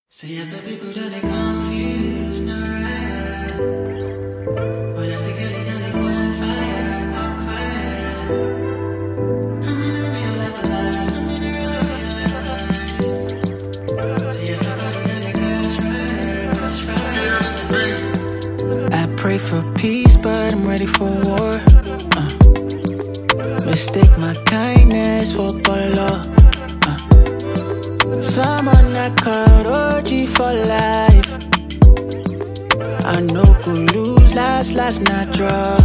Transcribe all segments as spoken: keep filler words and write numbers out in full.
See, as the people that they confused, no right. But that's the girl that they want fire, pop quiet. I'm gonna realize a lot, I'm gonna realize a lot. See, as the people that they goes right, goes right. I pray for peace, but I'm ready for war. Uh. Mistake my kindness for color. Someone that called O G for life. I know could lose, last, last, not draw.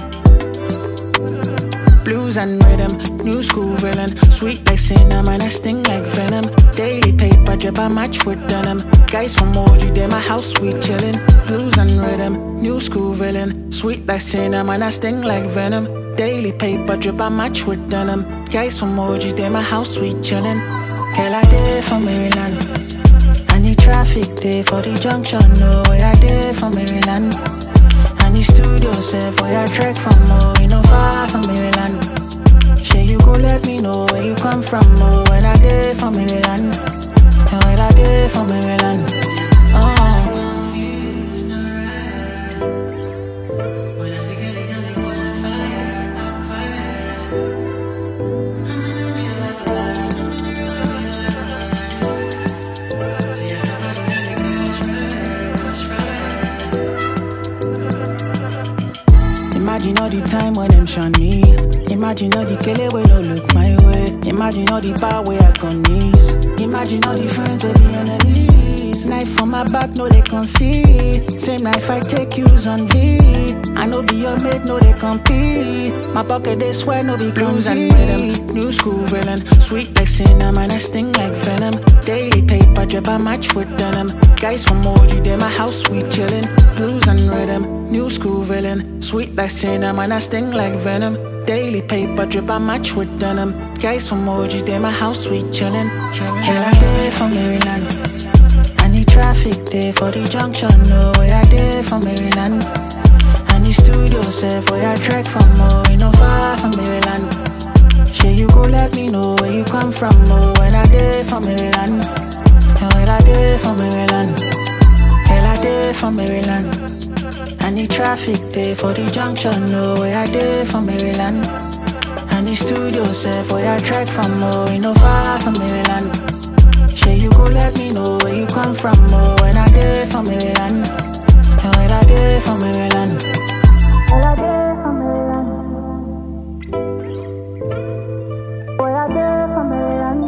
Blues and rhythm, new school villain. Sweet like cinnamon, I sting like venom. Daily paper drip, I match with denim. Guys from O G, they my house, sweet chillin'. Blues and rhythm, new school villain. Sweet like cinnamon, I sting like venom. Daily paper drip, I match with denim. Guys from O G, they my house, sweet chillin'. Girl, I did for Maryland. I need traffic day for the junction. No way I did for Maryland. I need studio set for your track from more. You know far from Maryland. Shey you go let me know where you come from. Oh, when I did for Maryland. And when I did for Maryland. Oh. Imagine all the time when them shun me. Imagine all the kele wey no look my way. Imagine all the bar where I can knees. Imagine all the friends with the enemies. Knife from my back, no they can see. Same knife I take use on V. I know be your mate, no they compete. My pocket they swear no be blues and rhythm. New school villain, sweet like cinnamon, I sting like venom. Daily paper drip, I match with denim. Guys from O G, they my house, sweet chillin'. Blues and rhythm, new school villain. Sweet like cinnamon, I sting like venom. Daily paper drip, I match with denim. Guys from O G, they my house, sweet chillin'. Girl, I did for Maryland. I need traffic day for the junction. No way I did for Maryland. I need studio set for your track from more. You know far from Maryland. Shey you go let me know where you come from. Oh, when I did for Maryland. And when I did for Maryland. Girl, I did for Maryland. I need traffic day for the junction. No way I did for Maryland. I need studio set for your track from more. You know far from Maryland. Shey you go let me know where you come from. Oh, when I did for Maryland. And when I did for Maryland. When I did for Maryland. When I did for Maryland.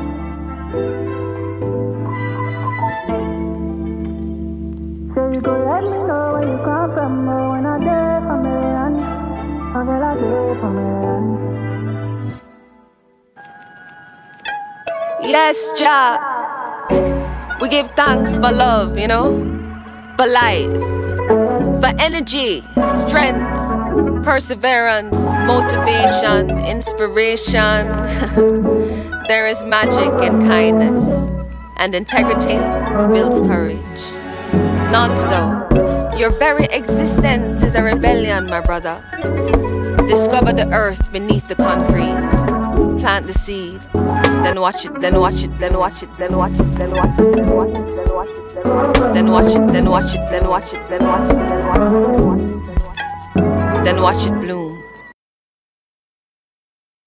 Shey you go let me know where you come from. Oh, when I did for Maryland. And when I did for Maryland. Yes, Jah. We give thanks for love, you know, for life, for energy, strength, perseverance, motivation, inspiration. There is magic in kindness, and integrity builds courage. Not so. Your very existence is a rebellion, my brother. Discover the earth beneath the concrete. Plant the seed. Then watch it, then watch it, then watch it, then watch it, then watch it, then watch it, then watch it, then watch it, then watch it, then watch it, then watch it, then watch it, then watch it, then watch it bloom.